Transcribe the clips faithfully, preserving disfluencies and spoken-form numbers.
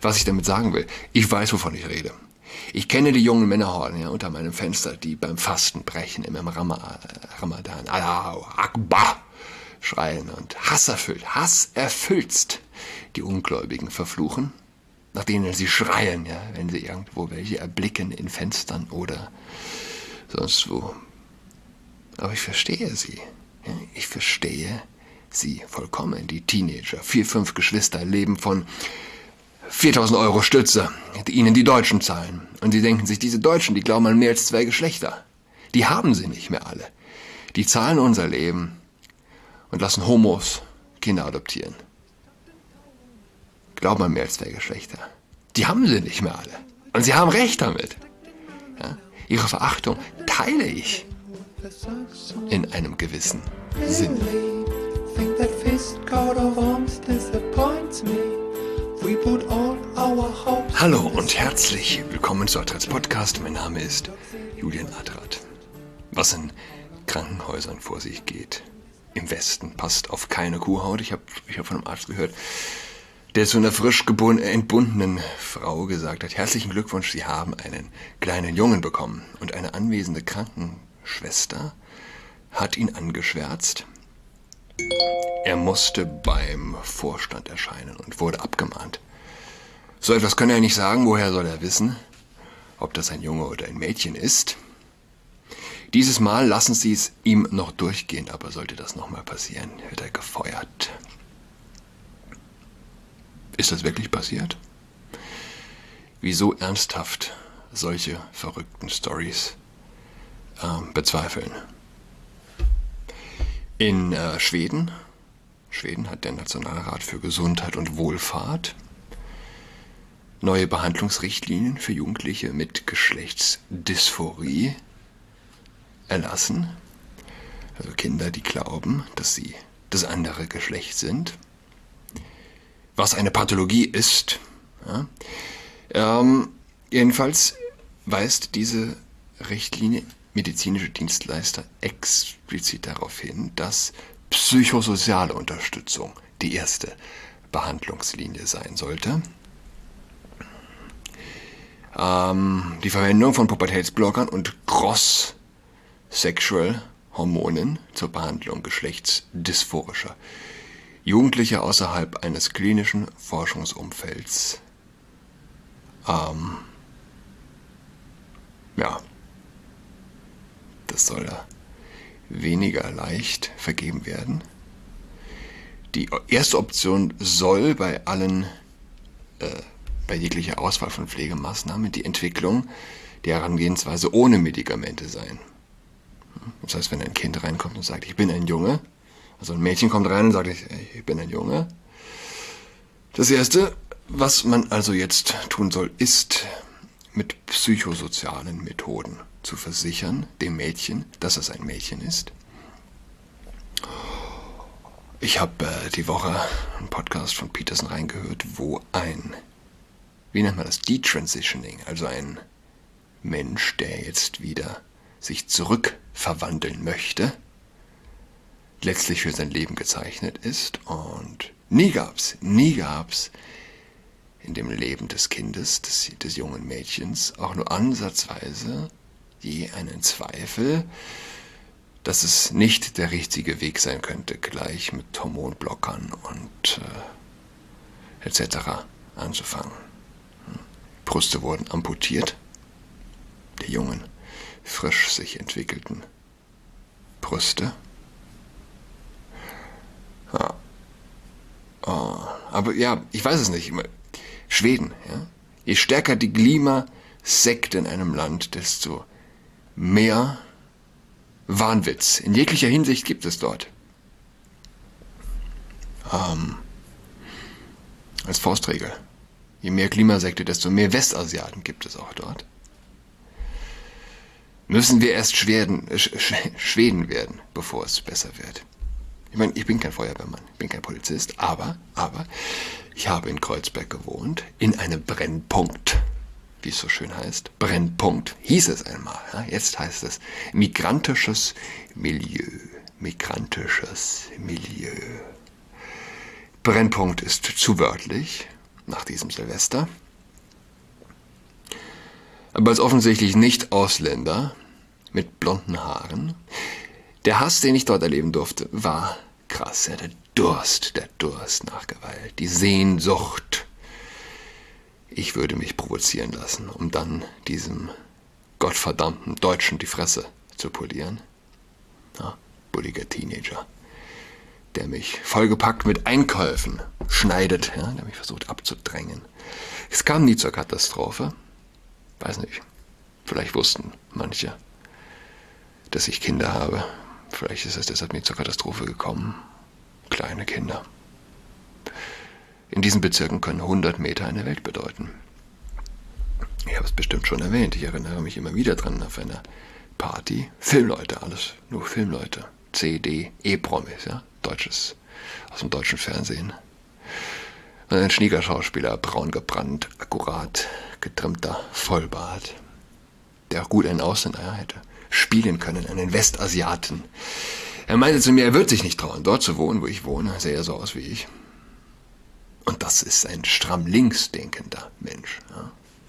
Was ich damit sagen will, ich weiß, wovon ich rede. Ich kenne die jungen Männerhorden ja, unter meinem Fenster, die beim Fasten brechen, im Ram- Ramadan, Allahu Akbar schreien und hasserfüllt, hasserfüllst die Ungläubigen verfluchen, nach denen sie schreien, ja, wenn sie irgendwo welche erblicken in Fenstern oder sonst wo. Aber ich verstehe sie. Ja, ich verstehe sie vollkommen. Die Teenager, vier, fünf Geschwister, leben von viertausend Euro Stütze, die ihnen die Deutschen zahlen. Und sie denken sich, diese Deutschen, die glauben an mehr als zwei Geschlechter. Die haben sie nicht mehr alle. Die zahlen unser Leben und lassen Homos Kinder adoptieren. Glauben an mehr als zwei Geschlechter. Die haben sie nicht mehr alle. Und sie haben recht damit. Ja? Ihre Verachtung teile ich in einem gewissen Sinn. Hallo und herzlich willkommen zu Adrats Podcast. Mein Name ist Julian Adrat. Was in Krankenhäusern vor sich geht im Westen, passt auf keine Kuhhaut. Ich habe ich hab von einem Arzt gehört, der zu einer frisch entbundenen Frau gesagt hat, herzlichen Glückwunsch, Sie haben einen kleinen Jungen bekommen. Und eine anwesende Krankenschwester hat ihn angeschwärzt. Er musste beim Vorstand erscheinen und wurde abgemahnt. So etwas kann er nicht sagen, woher soll er wissen, ob das ein Junge oder ein Mädchen ist. Dieses Mal lassen Sie es ihm noch durchgehen, aber sollte das nochmal passieren, wird er gefeuert. Ist das wirklich passiert? Wieso ernsthaft solche verrückten Storys äh, bezweifeln? In äh, Schweden, Schweden hat der Nationalrat für Gesundheit und Wohlfahrt neue Behandlungsrichtlinien für Jugendliche mit Geschlechtsdysphorie erlassen. Also Kinder, die glauben, dass sie das andere Geschlecht sind. Was eine Pathologie ist. Ja. Ähm, jedenfalls weist diese Richtlinie medizinische Dienstleister explizit darauf hin, dass psychosoziale Unterstützung die erste Behandlungslinie sein sollte. Ähm, die Verwendung von Pubertätsblockern und Cross-Sexual-Hormonen zur Behandlung geschlechtsdysphorischer Jugendliche außerhalb eines klinischen Forschungsumfelds. Ähm, ja, das soll da weniger leicht vergeben werden. Die erste Option soll bei allen, äh, bei jeglicher Auswahl von Pflegemaßnahmen die Entwicklung der Herangehensweise ohne Medikamente sein. Das heißt, wenn ein Kind reinkommt und sagt, ich bin ein Junge, also ein Mädchen kommt rein und sagt, ich, ich bin ein Junge. Das Erste, was man also jetzt tun soll, ist, mit psychosozialen Methoden zu versichern, dem Mädchen, dass es ein Mädchen ist. Ich habe äh, die Woche einen Podcast von Peterson reingehört, wo ein, wie nennt man das, Detransitioning, also ein Mensch, der jetzt wieder sich zurückverwandeln möchte, letztlich für sein Leben gezeichnet ist. Und nie gab's, nie gab's in dem Leben des Kindes, des, des jungen Mädchens, auch nur ansatzweise je einen Zweifel, dass es nicht der richtige Weg sein könnte, gleich mit Hormonblockern und äh, et cetera anzufangen. Brüste wurden amputiert, die jungen, frisch sich entwickelten Brüste. Ja. Oh, aber ja, ich weiß es nicht. Schweden, ja. Je stärker die Klimasekte in einem Land, desto mehr Wahnwitz in jeglicher Hinsicht gibt es dort. Ähm, als Faustregel. Je mehr Klimasekte, desto mehr Westasiaten gibt es auch dort. Müssen wir erst Schweden, äh, Schweden werden, bevor es besser wird. Ich meine, ich bin kein Feuerwehrmann, ich bin kein Polizist, aber, aber, ich habe in Kreuzberg gewohnt, in einem Brennpunkt, wie es so schön heißt. Brennpunkt hieß es einmal, ja? Jetzt heißt es migrantisches Milieu, migrantisches Milieu. Brennpunkt ist zu wörtlich, nach diesem Silvester. Aber als offensichtlich Nicht-Ausländer mit blonden Haaren. Der Hass, den ich dort erleben durfte, war krass. Ja, der Durst, der Durst nach Gewalt, die Sehnsucht. Ich würde mich provozieren lassen, um dann diesem gottverdammten Deutschen die Fresse zu polieren. Ja, bulliger Teenager, der mich vollgepackt mit Einkäufen schneidet, ja, der mich versucht abzudrängen. Es kam nie zur Katastrophe. Weiß nicht, vielleicht wussten manche, dass ich Kinder habe. Vielleicht ist es deshalb nie zur Katastrophe gekommen. Kleine Kinder. In diesen Bezirken können hundert Meter eine Welt bedeuten. Ich habe es bestimmt schon erwähnt. Ich erinnere mich immer wieder dran auf einer Party. Filmleute, alles nur Filmleute. C D, E-Promis, ja, deutsches, aus dem deutschen Fernsehen. Und ein Schniegerschauspieler, braun gebrannt, akkurat getrimmter Vollbart, der auch gut einen Ausländer hätte spielen können, einen Westasiaten. Er meinte zu mir, er wird sich nicht trauen, dort zu wohnen, wo ich wohne. Sähe er so aus wie ich. Und das ist ein stramm links denkender Mensch. Ja.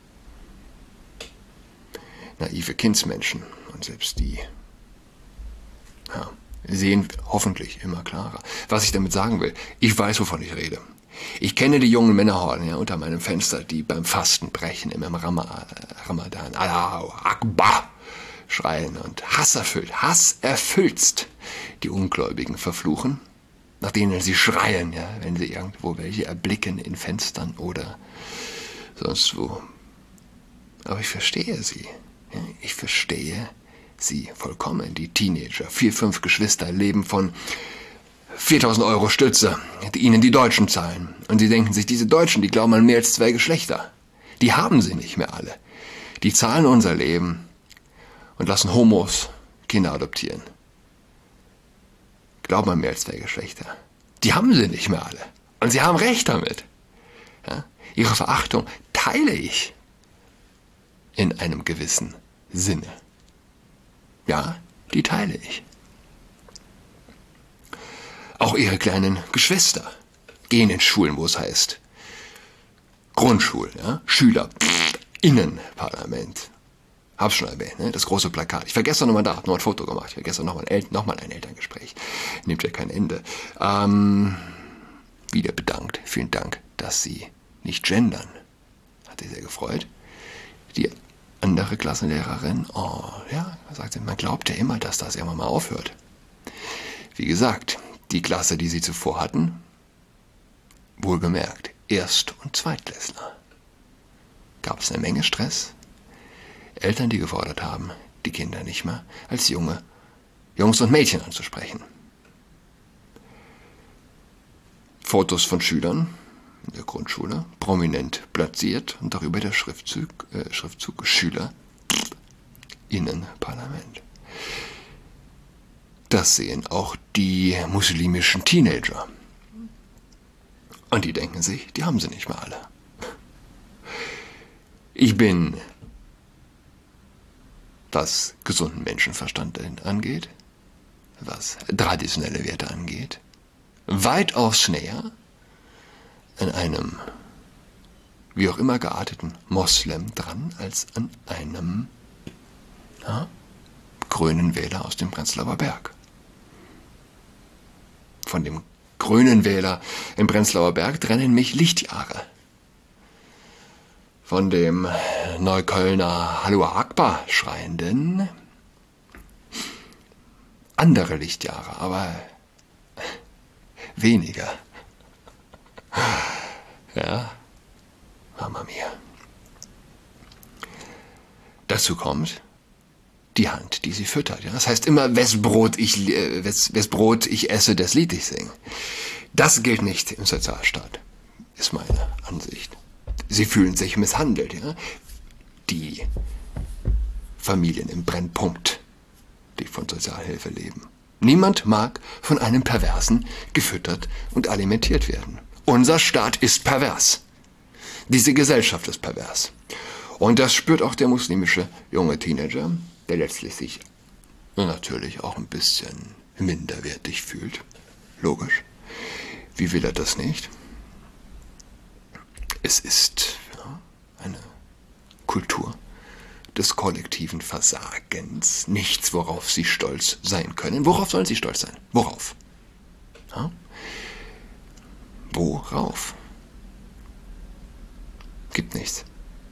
Naive Kindsmenschen und selbst die ja, sehen hoffentlich immer klarer. Was ich damit sagen will, ich weiß, wovon ich rede. Ich kenne die jungen Männerhorden ja, unter meinem Fenster, die beim Fasten brechen, im Ramadan, Allahu Akbar schreien und hasserfüllt, hasserfüllst die Ungläubigen verfluchen, nach denen sie schreien, ja, wenn sie irgendwo welche erblicken in Fenstern oder sonst wo. Aber ich verstehe sie. Ja, ich verstehe sie vollkommen. Die Teenager, vier, fünf Geschwister leben von viertausend Euro Stütze, die ihnen die Deutschen zahlen. Und sie denken sich, diese Deutschen, die glauben an mehr als zwei Geschlechter. Die haben sie nicht mehr alle. Die zahlen unser Leben und lassen Homos Kinder adoptieren. Glauben an mehr als zwei Geschlechter. Die haben sie nicht mehr alle. Und sie haben recht damit. Ja? Ihre Verachtung teile ich in einem gewissen Sinne. Ja, die teile ich. Auch ihre kleinen Geschwister gehen in Schulen, wo es heißt Grundschulen, ja? Schüler, pff, Innenparlament. Hab's schon erwähnt, ne? Das große Plakat. Ich war gestern nochmal da, hab noch ein Foto gemacht. Ich war gestern nochmal ein, noch mal ein Elterngespräch. Nimmt ja kein Ende. Ähm, wieder bedankt. Vielen Dank, dass Sie nicht gendern. Hat sich sehr gefreut. Die andere Klassenlehrerin, oh ja, sagt sie, man glaubt ja immer, dass das irgendwann mal aufhört. Wie gesagt, die Klasse, die sie zuvor hatten, wohlgemerkt, Erst- und Zweitklässler. Gab es eine Menge Stress. Eltern, die gefordert haben, die Kinder nicht mehr als junge Jungs und Mädchen anzusprechen. Fotos von Schülern in der Grundschule, prominent platziert und darüber der Schriftzug, äh, Schriftzug Schüler, Innenparlament. Das sehen auch die muslimischen Teenager. Und die denken sich, die haben sie nicht mehr alle. Ich bin, was gesunden Menschenverstand angeht, was traditionelle Werte angeht, weitaus näher an einem, wie auch immer gearteten Moslem dran, als an einem ja, grünen Wähler aus dem Prenzlauer Berg. Von dem grünen Wähler im Prenzlauer Berg trennen mich Lichtjahre. Von dem Neuköllner Allahu Akbar schreienden andere Lichtjahre, aber weniger. Ja, Mama mia. Dazu kommt die Hand, die sie füttert. Ja? Das heißt immer, wes Brot ich, äh, wes, wes Brot ich esse, das Lied ich singe. Das gilt nicht im Sozialstaat, ist meine Ansicht. Sie fühlen sich misshandelt. Ja? Die Familien im Brennpunkt, die von Sozialhilfe leben. Niemand mag von einem Perversen gefüttert und alimentiert werden. Unser Staat ist pervers. Diese Gesellschaft ist pervers. Und das spürt auch der muslimische junge Teenager, der letztlich sich natürlich auch ein bisschen minderwertig fühlt. Logisch. Wie will er das nicht? Es ist ja, eine Kultur des kollektiven Versagens. Nichts, worauf sie stolz sein können. Worauf sollen sie stolz sein? Worauf? Ja? Worauf? Gibt nichts.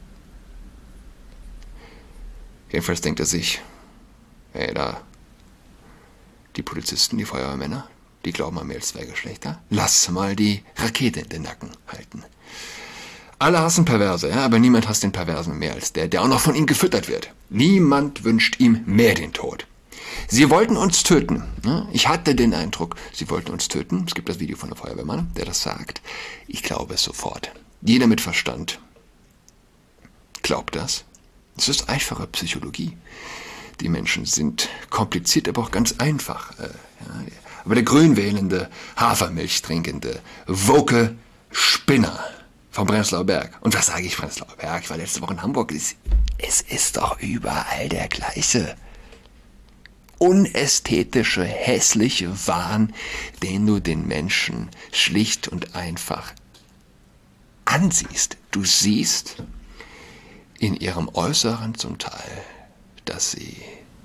Jedenfalls denkt er sich, hey, da, die Polizisten, die Feuerwehrmänner, die glauben an mehr als zwei Geschlechter. Lass mal die Rakete in den Nacken halten. Alle hassen Perverse, ja, aber niemand hasst den Perversen mehr als der, der auch noch von ihm gefüttert wird. Niemand wünscht ihm mehr den Tod. Sie wollten uns töten. Ja, ich hatte den Eindruck, sie wollten uns töten. Es gibt das Video von einem Feuerwehrmann, der das sagt. Ich glaube es sofort. Jeder mit Verstand glaubt das. Es ist einfache Psychologie. Die Menschen sind kompliziert, aber auch ganz einfach. Äh, ja. Aber der grünwählende, Hafermilch trinkende, woke Spinner vom Prenzlauer Berg. Und was sage ich Prenzlauer Berg? Ich war letzte Woche in Hamburg. Es, es ist doch überall der gleiche unästhetische, hässliche Wahn, den du den Menschen schlicht und einfach ansiehst. Du siehst in ihrem Äußeren zum Teil, dass sie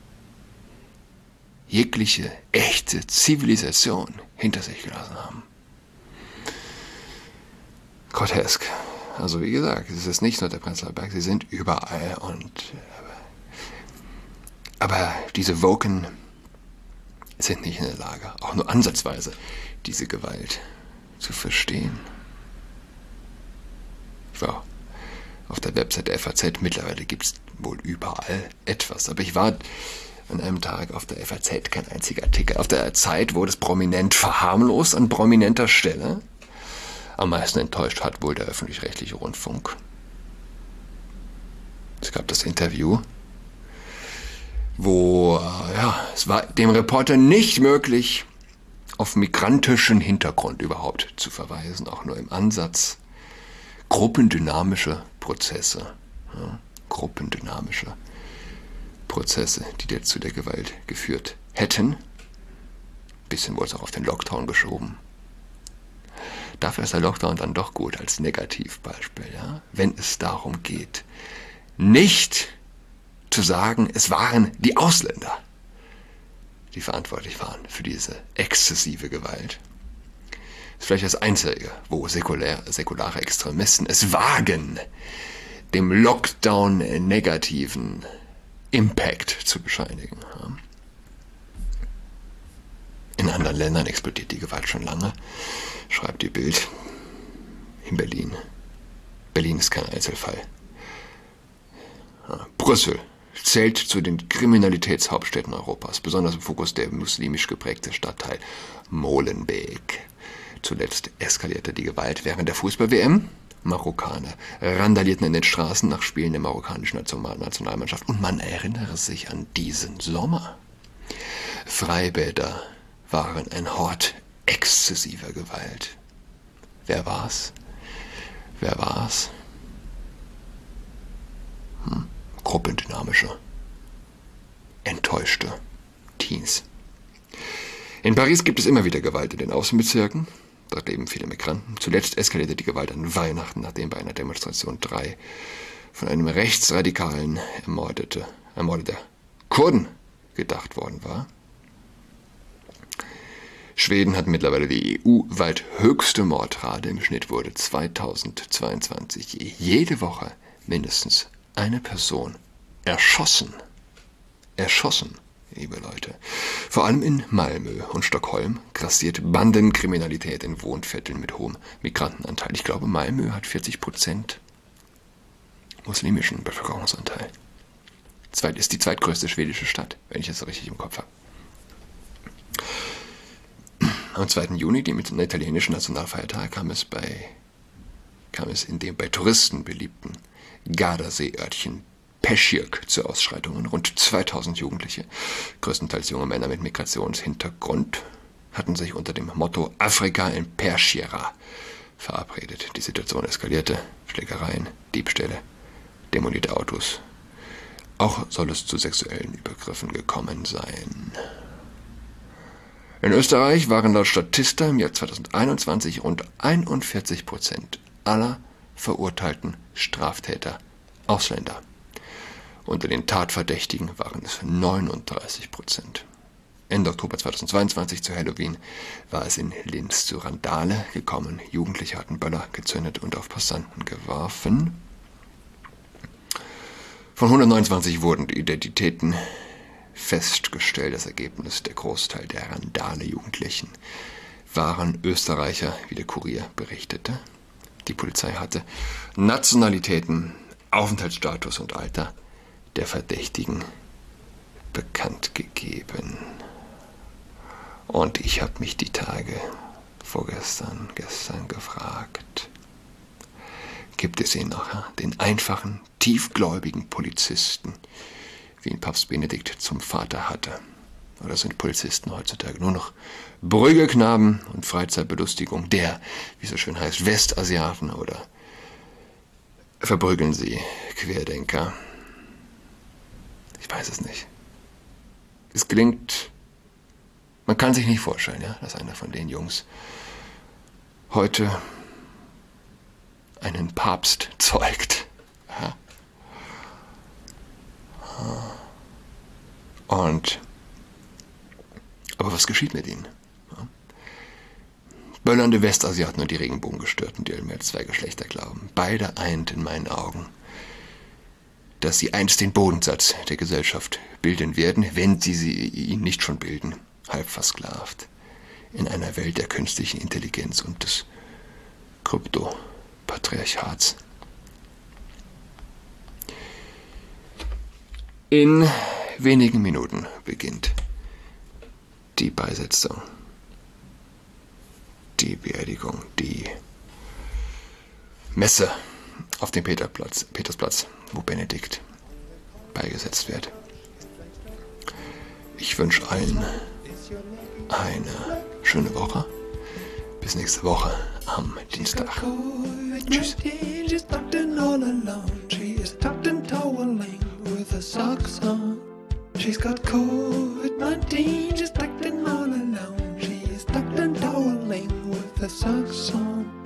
jegliche echte Zivilisation hinter sich gelassen haben. Grotesk. Also wie gesagt, es ist nicht nur der Prenzlauer Berg, sie sind überall und aber diese Woken sind nicht in der Lage, auch nur ansatzweise diese Gewalt zu verstehen. Ich war auf der Website der F A Z, mittlerweile gibt es wohl überall etwas, aber ich war an einem Tag auf der F A Z kein einziger Artikel. Auf der Zeit wurde es prominent verharmlost an prominenter Stelle. Am meisten enttäuscht hat wohl der öffentlich-rechtliche Rundfunk. Es gab das Interview, wo ja, es war dem Reporter nicht möglich, auf migrantischen Hintergrund überhaupt zu verweisen, auch nur im Ansatz. Gruppendynamische Prozesse, ja, gruppendynamische Prozesse, die jetzt zu der Gewalt geführt hätten. Ein bisschen wurde es auch auf den Lockdown geschoben. Dafür ist der Lockdown dann doch gut als Negativbeispiel, ja? Wenn es darum geht, nicht zu sagen, es waren die Ausländer, die verantwortlich waren für diese exzessive Gewalt. Das ist vielleicht das Einzige, wo säkulär, säkulare Extremisten es wagen, dem Lockdown negativen Impact zu bescheinigen. In anderen Ländern explodiert die Gewalt schon lange, schreibt die Bild. In Berlin. Berlin ist kein Einzelfall. Brüssel zählt zu den Kriminalitätshauptstädten Europas, besonders im Fokus der muslimisch geprägte Stadtteil Molenbeek. Zuletzt eskalierte die Gewalt während der Fußball-W M. Marokkaner randalierten in den Straßen nach Spielen der marokkanischen Nationalmannschaft. Und man erinnere sich an diesen Sommer. Freibäder waren ein Hort exzessiver Gewalt. Wer war's? Wer war's? Hm? Gruppendynamische, enttäuschte Teens. In Paris gibt es immer wieder Gewalt in den Außenbezirken. Dort leben viele Migranten. Zuletzt eskalierte die Gewalt an Weihnachten, nachdem bei einer Demonstration drei von einem rechtsradikalen ermordete, ermordete Kurden gedacht worden war. Schweden hat mittlerweile die E U-weit höchste Mordrate. Im Schnitt wurde zweitausendzweiundzwanzig jede Woche mindestens eine Person erschossen. Erschossen, liebe Leute. Vor allem in Malmö und Stockholm grassiert Bandenkriminalität in Wohnvierteln mit hohem Migrantenanteil. Ich glaube, Malmö hat vierzig Prozent muslimischen Bevölkerungsanteil. Zweit ist die zweitgrößte schwedische Stadt, wenn ich das so richtig im Kopf habe. Am zweiten Juni, dem italienischen Nationalfeiertag, kam es, bei, kam es in dem bei Touristen beliebten Gardasee-Örtchen Peschirk zu Ausschreitungen. Rund zweitausend Jugendliche, größtenteils junge Männer mit Migrationshintergrund, hatten sich unter dem Motto Afrika in Perschira verabredet. Die Situation eskalierte, Schlägereien, Diebstähle, demolierte Autos. Auch soll es zu sexuellen Übergriffen gekommen sein. In Österreich waren laut Statista im Jahr zweitausendeinundzwanzig rund einundvierzig Prozent aller verurteilten Straftäter Ausländer. Unter den Tatverdächtigen waren es neununddreißig Prozent. Ende Oktober zweitausendzweiundzwanzig zu Halloween war es in Linz zu Randale gekommen. Jugendliche hatten Böller gezündet und auf Passanten geworfen. Von hundertneunundzwanzig wurden die Identitäten festgestellt. Das Ergebnis: der Großteil der Randale-Jugendlichen waren Österreicher, wie der Kurier berichtete. Die Polizei hatte Nationalitäten, Aufenthaltsstatus und Alter der Verdächtigen bekannt gegeben. Und ich habe mich die Tage vorgestern, gestern gefragt, gibt es ihn noch, den einfachen, tiefgläubigen Polizisten, wie ihn Papst Benedikt zum Vater hatte? Oder sind Polizisten heutzutage nur noch Brüggeknaben und Freizeitbelustigung der, wie es so schön heißt, Westasiaten, oder verprügeln sie Querdenker? Ich weiß es nicht. Es klingt, man kann sich nicht vorstellen, ja, dass einer von den Jungs heute einen Papst zeugt. Ja. Und, aber was geschieht mit ihnen? Ja. Böllernde Westasiaten und die Regenbogengestörten, die mehr als zwei Geschlechter glauben. Beide eint in meinen Augen, dass sie einst den Bodensatz der Gesellschaft bilden werden, wenn sie, sie ihn nicht schon bilden, halb versklavt, in einer Welt der künstlichen Intelligenz und des Krypto-Patriarchats. In wenigen Minuten beginnt die Beisetzung, die Beerdigung, die Messe auf dem Peterplatz, Petersplatz, wo Benedikt beigesetzt wird. Ich wünsche allen eine schöne Woche. Bis nächste Woche am Dienstag. Tschüss. She's got COVID nineteen, she's tucked in all alone. She's tucked and toweling with her socks on.